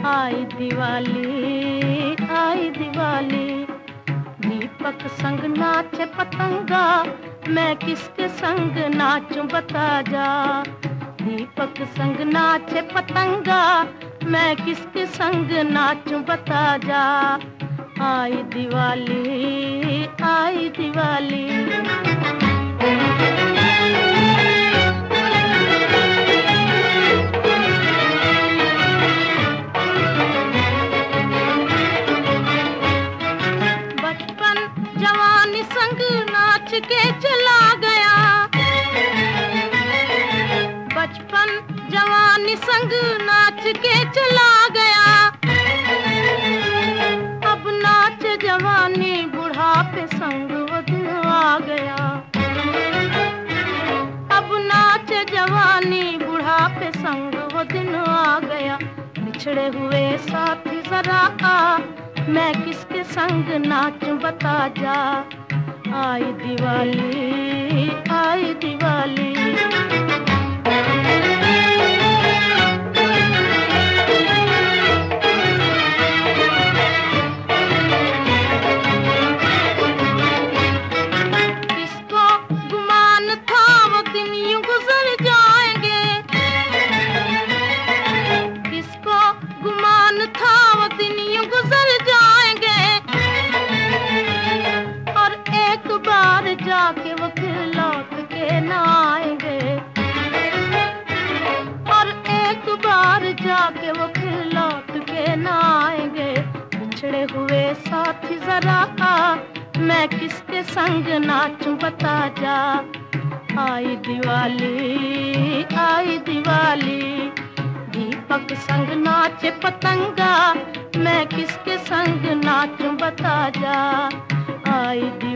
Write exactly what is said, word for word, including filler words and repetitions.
आई दिवाली आई दिवाली, दीपक संग नाचे पतंगा, मैं किसके संग नाचूं बता जा। दीपक संग नाचे पतंगा, मैं किसके संग नाचूं बता जा। आई दिवाली आई दिवाली। जवानी संग नाच के चला गया, बचपन जवानी संग नाच के चला गया। अब नाच जवानी बुढ़ापे संग वो दिन आ गया। अब नाच जवानी बुढ़ापे संग वो दिन आ गया। बिछड़े हुए साथी जरा आ, मैं किसके संग नाचूं बता जा। आई दिवाली आई दिवाली। किसको गुमान था वो दिन यूं गुजर जाएंगे, किसको गुमान था वो दिन यूं गुजर जाएंगे। और एक बार जाके वो फिर लौट के न आएंगे, और एक बार जाके वो फिर लौट के न आएंगे। बिछड़े हुए साथी जरा आ, मैं किसके संग नाचूं बता जा। आई दिवाली आई दिवाली, दीपक संग नाचे पतंगा, मैं किसके संग नाचूं बता जा। आई